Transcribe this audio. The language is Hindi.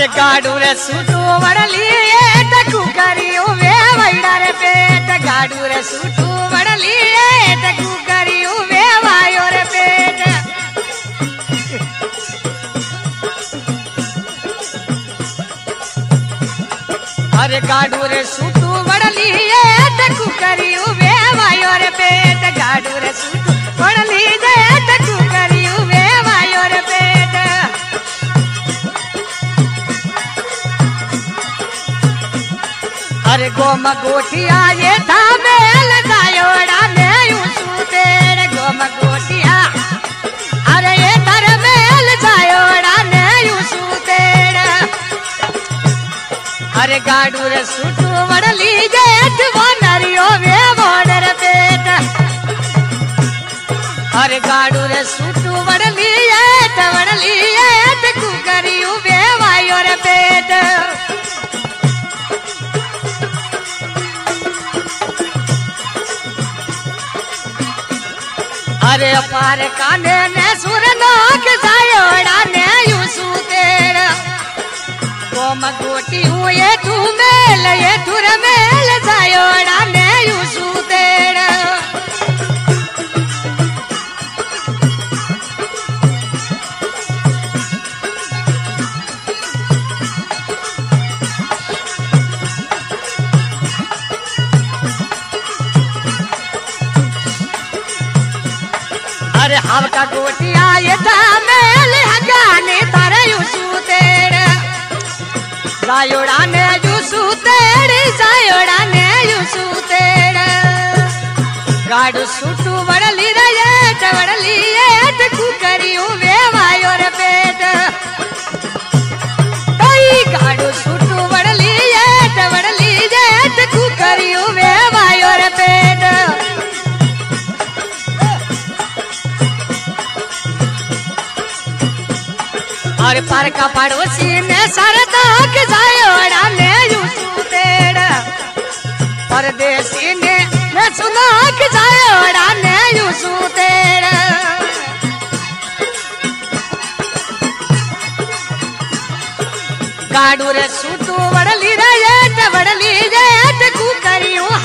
अरे गाडू रे सूटू वड़ली टकू करियो वे वैडा रे पेट गाडू रे सूटू वड़ली टकू करियो वे वायो रे पेट अरे गाडू रे सूटू वड़ली टकू करियो वे वायो रे पेट गाडू रे सूटू वड़ली टकू करियो वे वायो रे पेट अरे गोम गोटिया ये था मेल जायोड़ा ने यूसुतेड़ गोम गोटिया अरे ये थर मेल जायोड़ा ने यूसुतेड़ अरे गाडू रे सूटू वड़ली जेठ वो नरियो वे बोडर पेट अरे गाडू रे सूटू वड़ली जेठ कुकरियो वे वायो रे पेट अरे पार काने ने सुर नोक जायोड़ा ने यूसुतेड़ गोम गोटी हूँ ये तू मेल ये तुर मेल जायोड़ा ने यूसुतेड़ अरे हवका गोटिया ये मेल हगाने तारे यूसुतेड़ जायोड़ा ने यूसुतेड़ जायोड़ा ने यूसुतेड़ गाडू सूटू वड़ली टकू करियो वे वायो रे पेट गाडू सूटू वड़ली टकू करियो वे वायो रे पेट और पर का पड़ोसी ने सरदा के जायोड़ा ने यूसुतेड़ परदेसी ने सुना के जायोड़ा ने यूसुतेड़ गाडू रे सूटू वड़ली जेठ कू करियो